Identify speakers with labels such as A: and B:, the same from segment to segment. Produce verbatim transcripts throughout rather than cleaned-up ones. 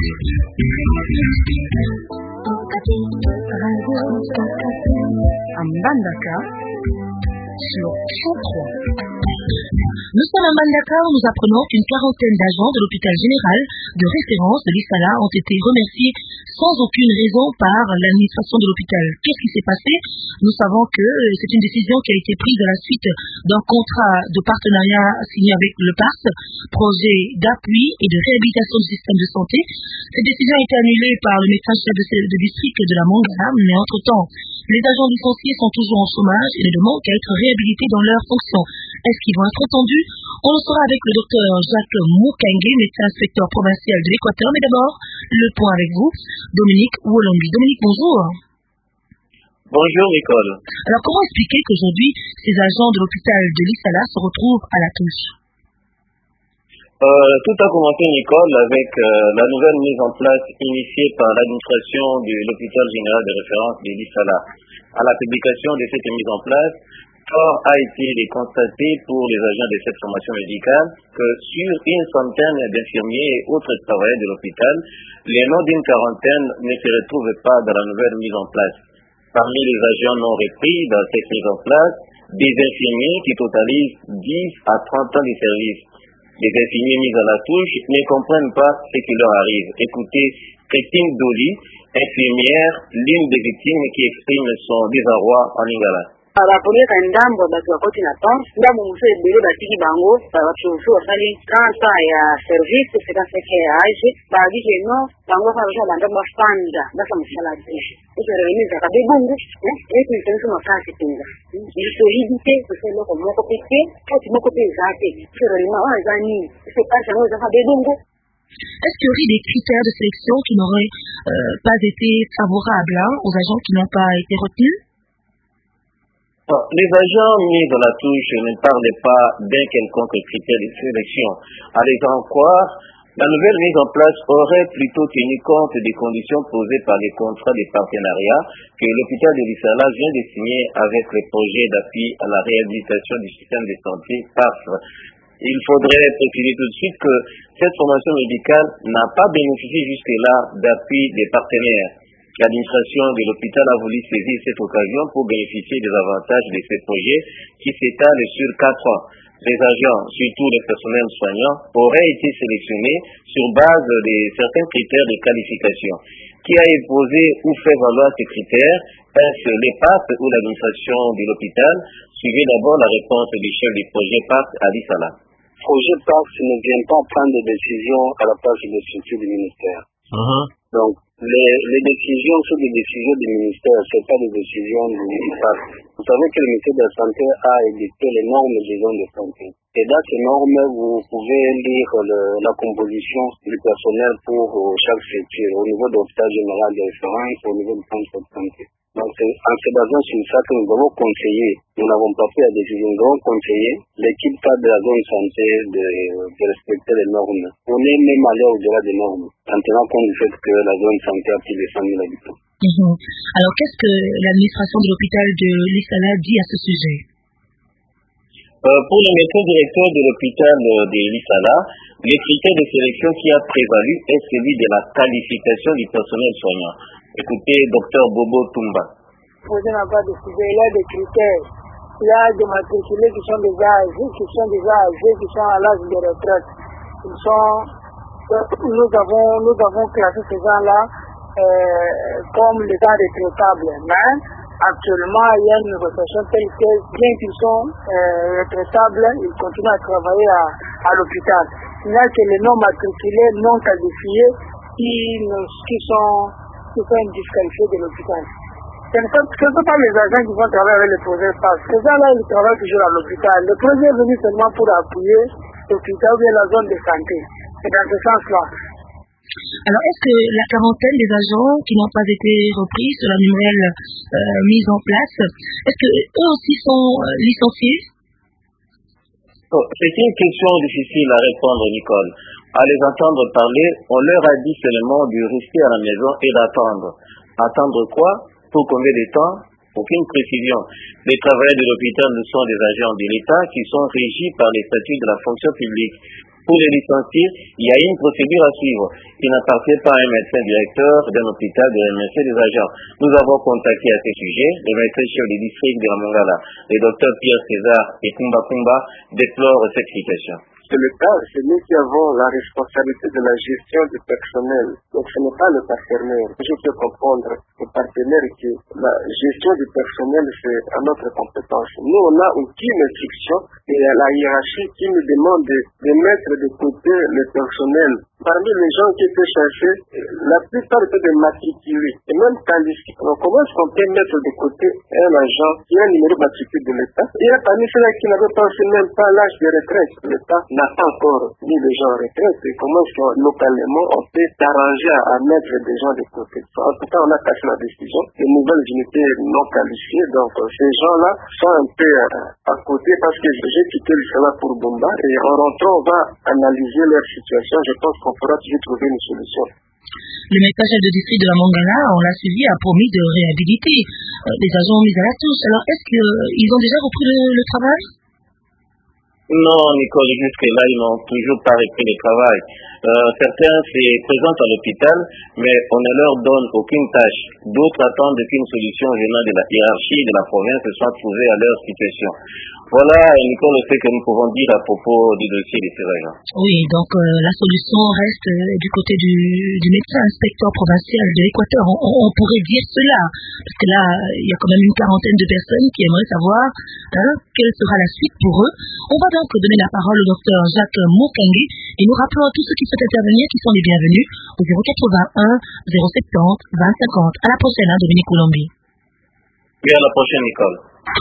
A: Mbandaka sur cent trois. Nous sommes à Mbandaka où nous apprenons qu'une quarantaine d'agents de l'hôpital général de référence de l'Issala ont été remerciés sans aucune raison par l'administration de l'hôpital. Qu'est-ce qui s'est passé? Nous savons que c'est une décision qui a été prise à la suite d'un contrat de partenariat signé avec le P A R S, projet d'appui et de réhabilitation du système de santé. Cette décision a été annulée par le médecin-chef de, de district de la Mongala, mais entre-temps, les agents licenciés sont toujours en chômage et ne demandent qu'à être réhabilités dans leurs fonctions. Est-ce qu'ils vont être entendus? On le saura avec le docteur Jacques Moukangue, médecin inspecteur provincial de l'Équateur. Mais d'abord, le point avec vous, Dominique Wolombi. Dominique, bonjour.
B: Bonjour Nicole.
A: Alors comment expliquer qu'aujourd'hui, ces agents de l'hôpital de l'Issala se retrouvent à la touche?
B: euh, Tout a commencé Nicole avec euh, la nouvelle mise en place initiée par l'administration de l'hôpital général de référence de l'Issala. À la publication de cette mise en place, fort a été de constater pour les agents de cette formation médicale que sur une centaine d'infirmiers et autres travailleurs de l'hôpital, les noms d'une quarantaine ne se retrouvent pas dans la nouvelle mise en place. Parmi les agents non repris dans cette mise en place, des infirmiers qui totalisent dix à trente ans de service. Les infirmiers mis à la touche ne comprennent pas ce qui leur arrive. Écoutez, Christine Doli, infirmière, l'une des victimes qui exprime son désarroi en lingala.
C: Abapolika ndambo batu wakoti na temps ndambo muse ebele batiki bango babachufu wasali kansa ya service sekaseke ya age baabike no bango kabasha banda bafanda basa musala dish useremiza kabebungu eh etu isensu makasi pinga solidité c'est loko moko pete kati moko pe zate userema wazani c'est pas ça nous ça kabebungu.
A: Est-ce qu'il y aurait des critères de sélection qui n'auraient euh, pas été favorables hein, aux agents qui n'ont pas été retenus?
B: Les agents mis dans la touche ne parlent pas d'un quelconque critère de sélection. À les en croire, la nouvelle mise en place aurait plutôt tenu compte des conditions posées par les contrats de partenariat que l'hôpital de l'Issala vient de signer avec le projet d'appui à la réhabilitation du système de santé P A R S. Il faudrait préciser tout de suite que cette formation médicale n'a pas bénéficié jusque-là d'appui des partenaires. L'administration de l'hôpital a voulu saisir cette occasion pour bénéficier des avantages de ce projet qui s'étale sur quatre ans. Les agents, surtout les personnels soignants, auraient été sélectionnés sur base de certains critères de qualification. Qui a imposé ou fait valoir ces critères? Est-ce les P A R S ou l'administration de l'hôpital? Suivez d'abord la réponse du chef du projet P A R S à l'Issala.
D: Le projet P A R S ne vient pas prendre des décisions à la place des structures du ministère.
B: Uh-huh.
D: Donc, les, les décisions sont des décisions du ministère, ce n'est pas des décisions du P A R S. Vous savez que le ministère de la Santé a édicté les normes des zones de santé. Et dans ces normes, vous pouvez lire le, la composition du personnel pour euh, chaque structure, au niveau de l'hôpital général de référence, au niveau du centre de santé. Donc, en se basant sur ça que nous avons conseillé, nous n'avons pas fait la décision, nous avons conseillé l'équipe cadre de la zone santé de, de respecter les normes. On est même allé au-delà des normes, en tenant compte du fait que la zone santé a plus de cent mille habitants.
A: Mmh. Alors, qu'est-ce que l'administration de l'hôpital de l'Issala dit à ce sujet?
B: euh, Pour le médecin directeur de l'hôpital de l'Issala, les critères de sélection qui a prévalu est celui de la qualification du personnel soignant. Écoutez, docteur Bobo Tumba.
C: Vous n'avez pas décidé, il y a des critères. Il y a des matriculés qui sont déjà âgés, qui sont déjà âgés, qui sont à l'âge de retraite. Ils sont, nous avons, nous avons classé ces gens-là euh, comme les gens retraitables. Mais actuellement, il y a une négociation telle que, bien qu'ils sont euh, retraitables, ils continuent à travailler à, à l'hôpital. Il n'y a que les non matriculés, non qualifiés, qui, qui sont qui sont disqualifiés de l'hôpital. Ce ne sont pas les agents qui vont travailler avec le projet P A R S. Ces gens-là, ils travaillent toujours à l'hôpital. Le projet est venu seulement pour appuyer l'hôpital ou bien la zone de santé. C'est dans ce sens-là.
A: Alors, est-ce que la quarantaine des agents qui n'ont pas été repris sur la nouvelle euh, mise en place, est-ce qu'eux aussi sont euh, licenciés?
B: Oh, c'est une question difficile à répondre, Nicole. À les entendre parler, on leur a dit seulement de rester à la maison et d'attendre. Attendre quoi? Pour combien de temps? Aucune précision. Les travailleurs de l'hôpital ne sont des agents de l'État qui sont régis par les statuts de la fonction publique. Pour les licencier, il y a une procédure à suivre. Il n'appartient pas à un médecin directeur d'un hôpital de remercier des agents. Nous avons contacté à ce sujet le médecin chef du district de la Mongala, le docteur Pierre César et Kumba Kumba déplorent cette situation.
E: C'est le cas, c'est nous qui avons la responsabilité de la gestion du personnel. Donc ce n'est pas le partenaire. Je peux comprendre le partenaire que la gestion du personnel c'est à notre compétence. Nous on a aucune instruction et la hiérarchie qui nous demande de, de mettre de côté le personnel. Parmi les gens qui étaient chassés, la plupart étaient des matriculés et même qualifiés. Donc comment est-ce qu'on peut mettre de côté un agent qui a un numéro matricule de l'État? Il y a parmi ceux-là qui n'avaient pas même pas l'âge de retraite. L'État n'a pas encore mis les gens en retraite. Et comment est-ce que localement on peut s'arranger à, à mettre des gens de côté? En tout cas, on a cassé la décision. Les nouvelles unités non qualifiées, donc ces gens-là sont un peu à, à côté parce que j'ai quitté le Sénat pour Bumba et en rentrant, on va analyser leur situation. Je pense qu'on pourra toujours trouver une solution.
A: Le médecin chef de district de la Mongala, on l'a suivi, a promis de réhabiliter euh, les agents mis à la touche. Alors, est-ce qu'ils ont déjà repris le, le travail?
B: Non, Nicole, jusque-là, ils n'ont toujours pas repris le travail. Euh, certains se présentent à l'hôpital, mais on ne leur donne aucune tâche. D'autres attendent qu'une solution venant de la hiérarchie de la province soit trouvée à leur situation. Voilà, Nicole, ce que nous pouvons dire à propos du dossier de ces agents.
A: Oui, donc euh, la solution reste euh, du côté du, du médecin inspecteur provincial de l'Équateur. On, on, on pourrait dire cela, parce que là, il y a quand même une quarantaine de personnes qui aimeraient savoir hein, quelle sera la suite pour eux. On va donc donner la parole au docteur Jacques Mokangue et nous rappelons à tous ceux qui souhaitent intervenir qui sont les bienvenus au zéro quatre-vingt-un zéro soixante vingt cinquante. À la prochaine, hein, Dominique Colombi.
B: Et à la prochaine, Nicole.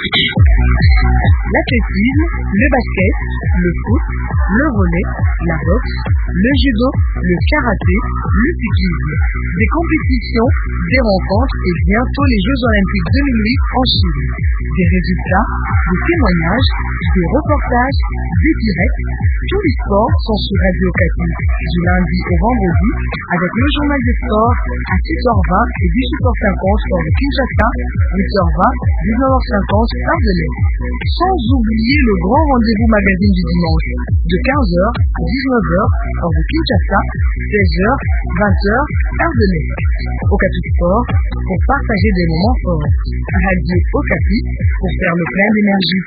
A: L'athlétisme, le basket, le foot, le volley, la boxe, le judo, le karaté, le cyclisme. Des compétitions, des rencontres et bientôt les Jeux Olympiques deux mille huit en Chine. Des résultats, des témoignages, des reportages, des directs. Tous les sports sont sur Radio Okapi du lundi au vendredi avec le journal des sports à six heures vingt et dix-huit heures cinquante sur le Kinshasa, huit heures vingt, dix-neuf heures cinquante heure de l'Est. Sans oublier le grand rendez-vous magazine du dimanche de quinze heures à dix-neuf heures heure de Kinshasa, seize heures, vingt heures heure de l'Est. Okapi Sport pour partager des moments forts. Radio Okapi pour faire le plein d'énergie.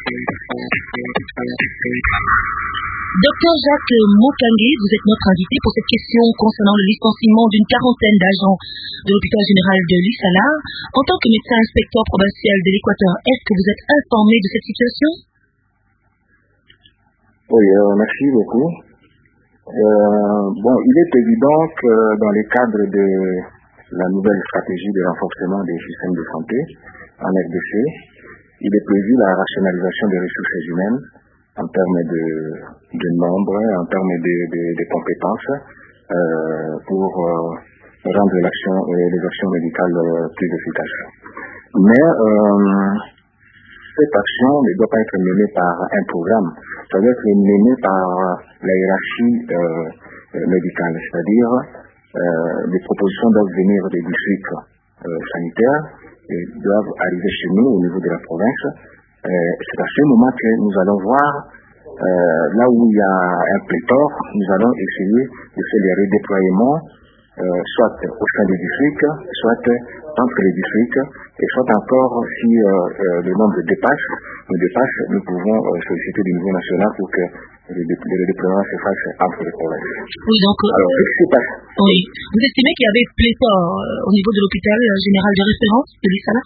A: Docteur Jacques Mokangue, vous êtes notre invité pour cette question concernant le licenciement d'une quarantaine d'agents de l'hôpital général de Lissala. En tant que médecin inspecteur provincial de l'Équateur, est-ce que vous êtes informé de cette situation?
F: Oui, euh, merci beaucoup. Euh, bon, il est évident que dans le cadre de la nouvelle stratégie de renforcement des systèmes de santé en R D C, il est prévu la rationalisation des ressources humaines en termes de, de nombre, en termes de, de, de compétences, euh, pour euh, rendre l'action, euh, les actions médicales euh, plus efficaces. Mais euh, cette action ne doit pas être menée par un programme, ça doit être menée par la hiérarchie euh, médicale, c'est-à-dire euh, les propositions doivent venir des districts euh, sanitaires et doivent arriver chez nous au niveau de la province. Euh, c'est à ce moment que nous allons voir euh, là où il y a un pléthore, nous allons essayer de faire les redéploiements euh, soit au sein des districts, soit entre les districts, et soit encore si euh, euh, le nombre dépasse, nous dépasse, nous pouvons euh, solliciter du niveau national pour que le, le déploiement se fasse entre les provinces.
A: Oui, donc,
F: alors, qu'est-ce qui se passe?
A: Oui, vous estimez qu'il y avait pléthore euh, au niveau de l'hôpital général de référence de Lissala?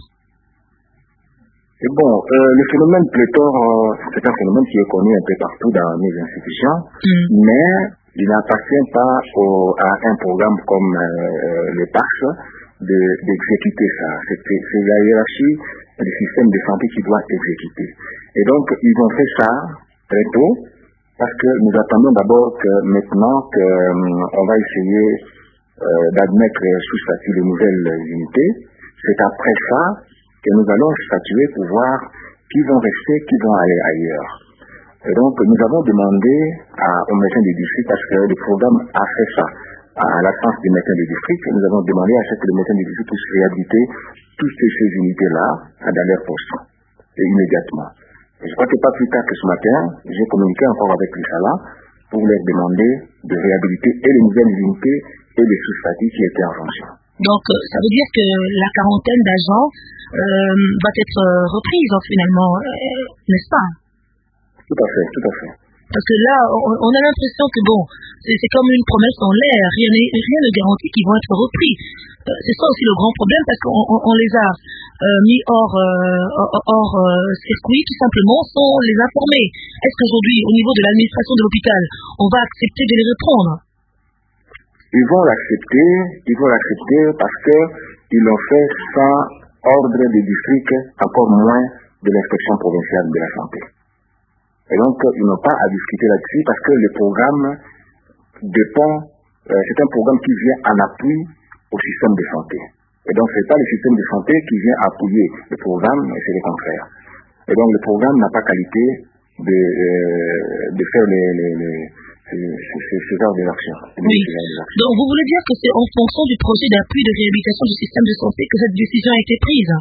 F: Et bon, euh, le phénomène pléthore, euh, c'est un phénomène qui est connu un peu partout dans les institutions, mm. mais il n'appartient pas au, à un programme comme euh, le P A S de, d'exécuter ça. C'est, c'est la hiérarchie du système de santé qui doit exécuter. Et donc, ils ont fait ça très tôt, parce que nous attendons d'abord que maintenant qu'on euh, va essayer euh, d'admettre sous statut de nouvelles unités, c'est après ça que nous allons statuer pour voir qui vont rester, qui vont aller ailleurs. Et donc, nous avons demandé à, aux médecins du district, parce que le programme a fait ça, à l'absence des médecins du district, nous avons demandé à ce que les médecins du district puissent réhabiliter toutes ces unités-là dans leur poste, et immédiatement. Et je crois que pas plus tard que ce matin, j'ai communiqué encore avec Lissala pour leur demander de réhabiliter et les nouvelles unités et les sous-statuts qui étaient en fonction.
A: Donc, ça veut dire que la quarantaine d'agents euh, va être reprise hein, finalement, euh, n'est-ce pas?
F: Tout à fait, tout à fait.
A: Parce que là, on, on a l'impression que bon, c'est, c'est comme une promesse en l'air, rien, rien ne garantit qu'ils vont être repris. Euh, c'est ça aussi le grand problème, parce qu'on on, on les a euh, mis hors, euh, hors euh, circuit, tout simplement, sans les informer. Est-ce qu'aujourd'hui, au niveau de l'administration de l'hôpital, on va accepter de les reprendre?
F: Ils vont l'accepter, ils vont l'accepter parce que ils l'ont fait sans ordre de district, encore moins de l'inspection provinciale de la santé. Et donc, ils n'ont pas à discuter là-dessus parce que le programme dépend, euh, c'est un programme qui vient en appui au système de santé. Et donc, c'est pas le système de santé qui vient appuyer le programme, mais c'est le contraire. Et donc, le programme n'a pas qualité de, euh, de faire les, les, les ce genre d'actions.
A: Oui. Donc, vous voulez dire que c'est en fonction du projet d'appui de réhabilitation du système de santé que cette décision a été prise?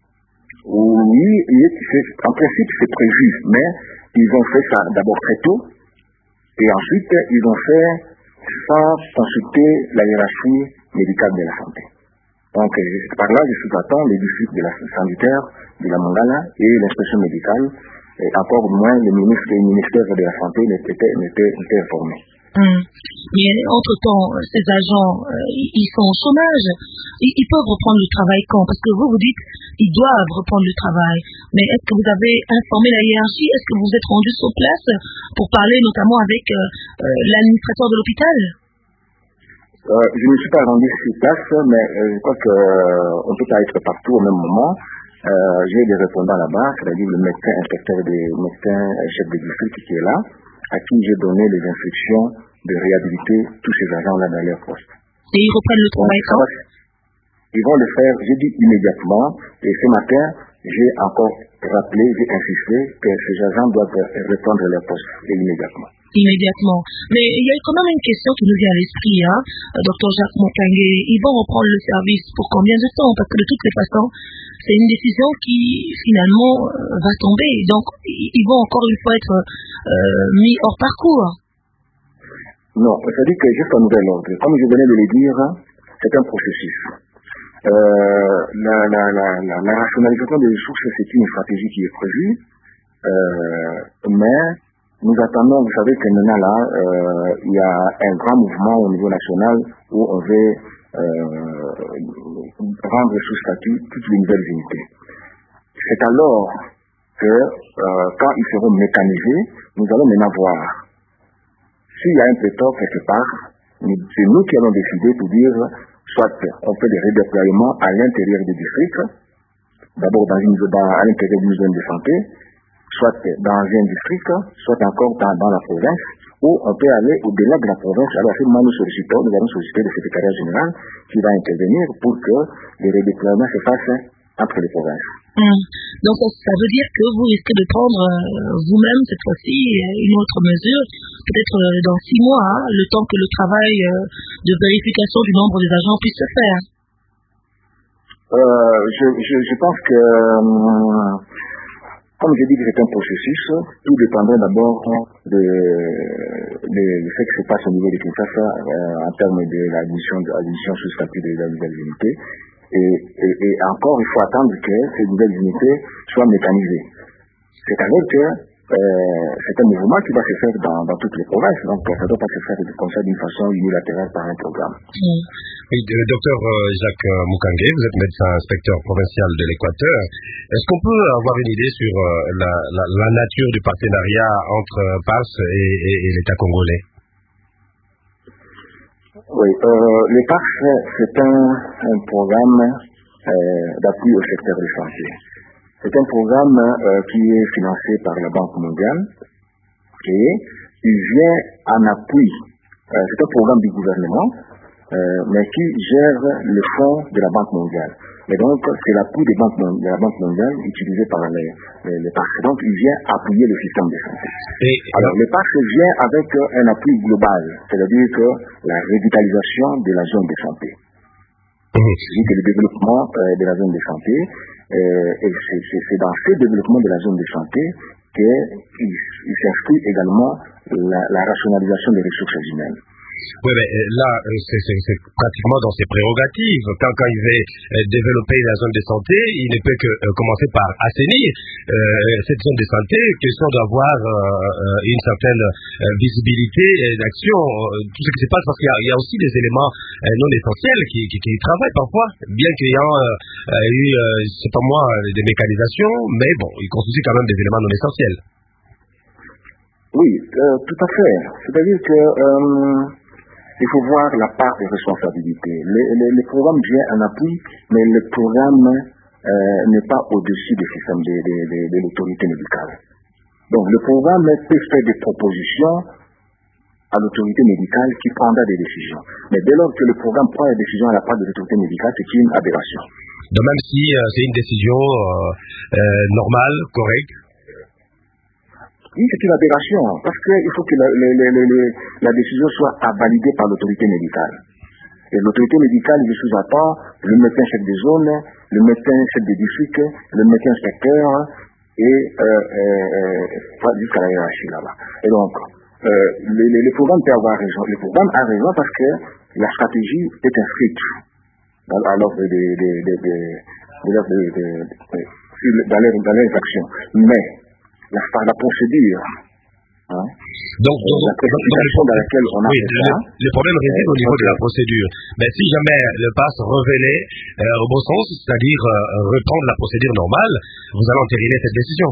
F: Oui, en principe, c'est prévu, mais ils ont fait ça d'abord très tôt, et ensuite, ils ont fait sans consulter la hiérarchie médicale de la santé. Donc, par là, je sous-attends les districts de la sanitaire de la Mongala et l'inspection médicale, et encore moins le ministre et le ministère de la Santé n'étaient informés.
A: Hum. Mais entre-temps, ces agents, euh, ils sont au chômage. Ils, ils peuvent reprendre le travail quand? Parce que vous, vous dites ils doivent reprendre le travail. Mais est-ce que vous avez informé la hiérarchie? Est-ce que vous vous êtes rendu sur place pour parler notamment avec euh, euh, l'administrateur de l'hôpital?
F: euh, Je ne suis pas rendu sur place, mais euh, je crois qu'on euh, ne peut pas être partout au même moment. Euh, j'ai des répondants là-bas, c'est-à-dire le médecin inspecteur des médecins chef de district qui est là, à qui j'ai donné les instructions de réhabiliter tous ces agents-là dans leur poste.
A: Et ils reprennent le travail quand?
F: Ils vont le faire, j'ai dit immédiatement, et ce matin, j'ai encore rappelé, j'ai insisté que ces agents doivent reprendre leur poste immédiatement.
A: Immédiatement. Mais il y a quand même une question qui nous vient à l'esprit, hein, docteur Jacques Mokangué. Ils vont reprendre le service pour combien de temps? Parce que de toutes les façons, c'est une décision qui, finalement, euh, va tomber. Donc, ils vont encore une fois être euh, mis hors parcours.
F: Non, c'est-à-dire que juste en nouvel ordre, comme je venais de le dire, c'est un processus. Euh, la, la, la, la, la rationalisation des ressources, c'est une stratégie qui est prévue, euh, mais nous attendons, vous savez que maintenant là, euh, il y a un grand mouvement au niveau national où on veut euh, rendre sous statut toutes les nouvelles unités. C'est alors que euh, quand ils seront mécanisés, nous allons maintenant voir s'il y a un pétard quelque part, c'est nous qui allons décider pour dire soit on fait des redéploiements à l'intérieur des districts, d'abord dans une, dans, à l'intérieur d'une zone de santé, soit dans un district, soit encore dans, dans la province, où on peut aller au-delà de la province. Alors, à ce moment, nous sollicitons, nous allons solliciter le secrétariat général qui va intervenir pour que les redéploiements se fassent entre les provinces.
A: Hum. Donc, ça, ça veut dire que vous risquez de prendre euh, vous-même, cette fois-ci, une autre mesure, peut-être euh, dans six mois, hein, le temps que le travail euh, de vérification du nombre des agents puisse se faire.
F: Euh, je, je, je pense que, euh, comme j'ai dit que c'est un processus, tout dépendra d'abord de, de, de ce qui se passe au niveau de Kinshasa euh, en termes de l'admission de sous statut de la nouvelle unité. Et, et, et encore, il faut attendre que ces nouvelles unités soient mécanisées. C'est-à-dire que euh, c'est un mouvement qui va se faire dans, dans toutes les provinces, donc ça ne doit pas se faire comme ça d'une façon unilatérale par un programme.
A: Mmh.
G: Oui, docteur Jacques Mokangué, vous êtes médecin inspecteur provincial de l'Équateur. Est-ce qu'on peut avoir une idée sur la, la, la nature du partenariat entre P A S et, et, et l'État congolais?
F: Oui, euh, le P A S, c'est un, un programme euh, d'appui au secteur de santé. C'est un programme euh, qui est financé par la Banque mondiale et il vient en appui. Euh, c'est un programme du gouvernement, euh, mais qui gère le fonds de la Banque mondiale. Et donc, c'est l'appui des banques de la Banque mondiale utilisé par les, les, les P A S. Donc, il vient appuyer le système de santé. Et alors, le P A S vient avec un appui global, c'est-à-dire que la revitalisation de la zone de santé. C'est-à-dire que le développement euh, de la zone de santé, euh, et c'est, c'est, c'est dans ce développement de la zone de santé qu'il il s'inscrit également la, la rationalisation des ressources humaines.
G: Oui, mais là, c'est, c'est, c'est pratiquement dans ses prérogatives. Quand, quand il veut euh, développer la zone de santé, il ne peut que euh, commencer par assainir euh, cette zone de santé, question d'avoir euh, une certaine euh, visibilité d'action, euh, tout ce qui se passe, parce qu'il y a, il y a aussi des éléments euh, non essentiels qui, qui, qui travaillent parfois, bien qu'ayant euh, eu, euh, c'est pas moi, des mécanisations, mais bon, ils constituent quand même des éléments non essentiels.
F: Oui, euh, tout à fait. C'est-à-dire que euh, il faut voir la part des responsabilités. Le, le, le programme vient en appui, mais le programme euh, n'est pas au-dessus du système de, de, de, de l'autorité médicale. Donc le programme peut faire des propositions à l'autorité médicale qui prendra des décisions. Mais dès lors que le programme prend des décisions à la part de l'autorité médicale, c'est une aberration.
G: Donc même si euh, c'est une décision euh, euh, normale, correcte.
F: Oui, c'est une aberration, parce qu'il faut que la, la, la, la, la décision soit validée par l'autorité médicale. Et l'autorité médicale, je sous-attends le médecin chef de zone, le médecin chef de district, le médecin inspecteur, et euh, euh, jusqu'à la hiérarchie là-bas. Et donc, euh, le, le, le programme peut avoir raison. Le programme a raison parce que la stratégie est inscrite dans, à l'ordre des de, de, de, de, de, de, de, dans, les, dans les actions. Mais, La, la procédure. Hein,
G: donc, donc,
F: la procédure dans laquelle on a
G: oui,
F: fait
G: le,
F: ça,
G: le problème réside au niveau de la procédure. Mais si jamais le pass revenait euh, au bon sens, c'est-à-dire euh, reprendre la procédure normale, vous allez entériner cette décision.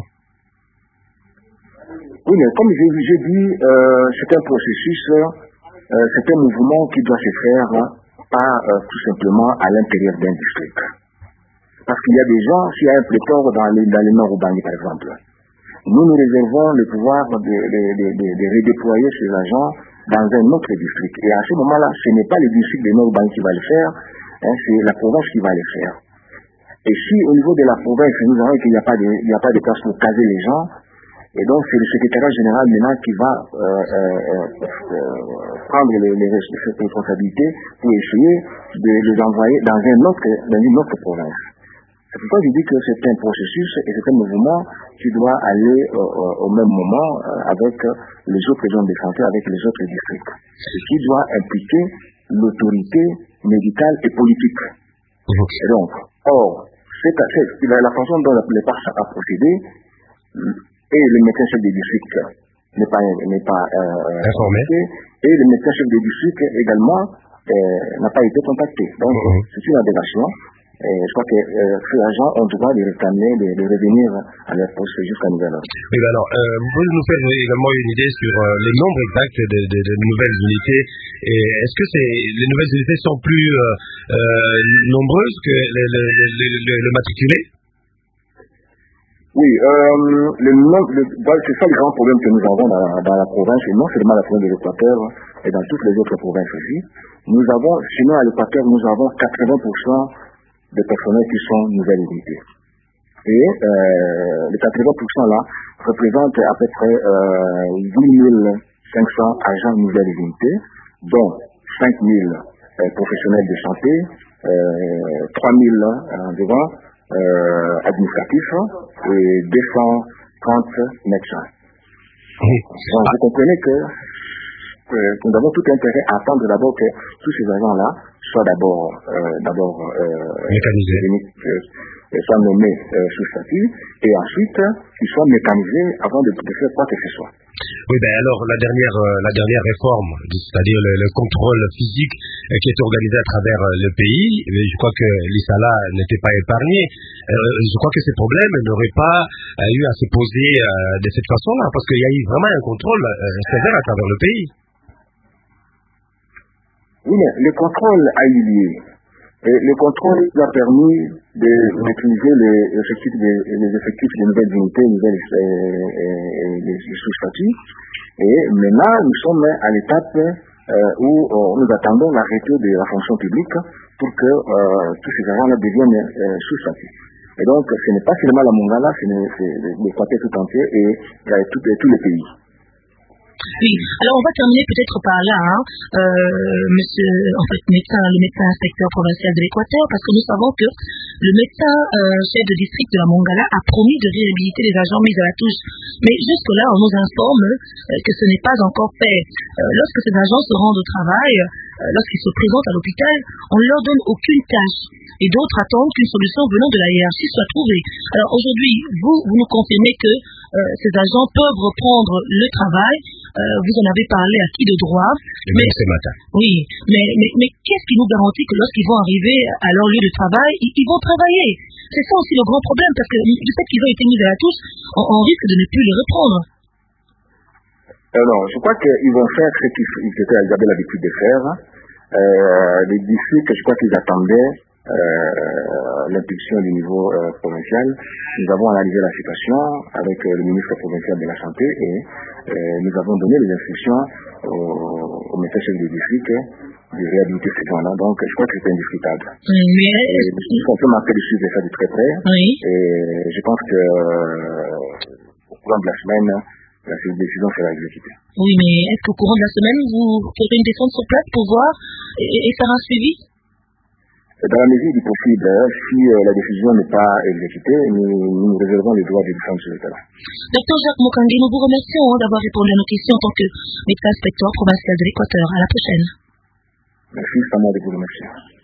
F: Oui, mais comme j'ai, j'ai dit, euh, c'est un processus, euh, c'est un mouvement qui doit se faire pas euh, tout simplement à l'intérieur d'un district. Parce qu'il y a des gens, s'il y a un pléthore dans les, dans les Nord-Ubangi par exemple, nous nous réservons le pouvoir de, de, de, de, de redéployer ces agents dans un autre district. Et à ce moment-là, ce n'est pas le district de Nord-Ubangi qui va le faire, hein, c'est la province qui va le faire. Et si au niveau de la province, nous avons qu'il n'y a pas de, il n'y a pas de place pour caser les gens, et donc c'est le secrétariat général maintenant qui va euh, euh, euh, prendre les, les responsabilités pour essayer de les envoyer dans, un autre, dans une autre province. C'est pourquoi je dis que c'est un processus et c'est un mouvement qui doit aller euh, au même moment euh, avec les autres zones de santé, avec les autres districts. Et qui doit impliquer l'autorité médicale et politique. Mmh. Et donc, or, c'est, c'est la façon dont le P A S a procédé, et le médecin chef des districts n'est pas, n'est pas euh,
G: informé,
F: et le médecin chef des districts également euh, n'a pas été contacté. Donc, mmh. c'est une aberration. Et je crois que euh, ces agents ont le droit de réclamer, de, de revenir à leur poste jusqu'à nouvel ordre.
G: Oui, ben alors, euh, vous pouvez nous faire également une idée sur euh, les nombres exacts de, de, de nouvelles unités. Et est-ce que c'est, les nouvelles unités sont plus euh, euh, nombreuses que les, les, les, les, les matriculés?
F: Oui, euh, le, le, c'est ça le grand problème que nous avons dans la, dans la province, et non seulement la province de l'Équateur, et dans toutes les autres provinces aussi. Nous avons, sinon à l'Équateur, nous avons quatre-vingts pour cent des personnels qui sont nouvelles unités. Et euh, les quatre-vingts pour cent là représentent à peu près euh, huit mille cinq cents agents nouvelles unités, dont cinq mille euh, professionnels de santé, euh, trois mille environ euh, administratifs et deux cent trente médecins. Donc vous comprenez que euh, nous avons tout intérêt à attendre d'abord que tous ces agents-là soient d'abord, euh, d'abord euh,
G: mécanisés,
F: euh, soient nommés euh, sous statut, et ensuite qu'ils soient mécanisés avant de, de faire quoi que ce soit.
G: Oui, ben alors la dernière, euh, la dernière réforme, c'est-à-dire le, le contrôle physique euh, qui est organisé à travers euh, le pays, je crois que l'Issala n'était pas épargné. Euh, je crois que ces problèmes n'auraient pas euh, eu à se poser euh, de cette façon-là, parce qu'il y a eu vraiment un contrôle euh, sévère à travers le pays.
F: Oui, mais le contrôle a eu lieu. Et le contrôle nous a permis de maîtriser les effectifs des, les effectifs des nouvelles unités, nouvelles euh, sous-statuts. Et maintenant, nous sommes à l'étape euh, où euh, nous attendons l'arrêté de la fonction publique pour que euh, tous ces agents-là deviennent euh, sous-statut. Et donc, ce n'est pas seulement la Mongala, c'est l'Équateur tout entier et euh, tout, tous les pays.
A: Oui, alors on va terminer peut-être par là, hein, euh, monsieur, en fait, médecin, le médecin inspecteur provincial de l'Équateur, parce que nous savons que le médecin euh, chef de district de la Mongala a promis de réhabiliter les agents mis à la touche. Mais jusque-là, on nous informe euh, que ce n'est pas encore fait. Euh, lorsque ces agents se rendent au travail, euh, lorsqu'ils se présentent à l'hôpital, on ne leur donne aucune tâche. Et d'autres attendent qu'une solution venant de la hiérarchie soit trouvée. Alors aujourd'hui, vous, vous nous confirmez que euh, ces agents peuvent reprendre le travail. Euh, vous en avez parlé à qui de droit.
G: Mais ce matin.
A: Oui, mais, mais, mais qu'est-ce qui nous garantit que lorsqu'ils vont arriver à leur lieu de travail, ils, ils vont travailler? C'est ça aussi le grand problème, parce que du fait qu'ils ont été mis à la touche, on, on risque de ne plus les reprendre.
F: Euh, non, je crois qu'ils vont faire ce qu'ils ils avaient l'habitude de faire. Euh, les districts, je crois qu'ils attendaient Euh, l'impulsion du niveau euh, provincial. Nous avons analysé la situation avec euh, le ministre provincial de la Santé et euh, nous avons donné les instructions au, au médecin chef du district de réhabiliter ces gens-là. Donc je crois que c'est indiscutable.
A: Mais
F: on peut marquer le sujet ça de très près.
A: Oui.
F: Et je pense que euh, au courant de la semaine, la décision sera exécutée.
A: Oui, mais est-ce qu'au courant de la semaine, vous ferez une descente sur place pour voir et, et faire un suivi?
F: Dans la mesure du possible, si euh, la décision n'est pas exécutée, nous nous réservons les droits de défense sur le terrain.
A: Docteur Jacques Mukenge, nous vous remercions hein, d'avoir répondu à nos questions en tant que médecin inspecteur provincial de l'Équateur. À la prochaine.
F: Merci, c'est à moi de vous remercier.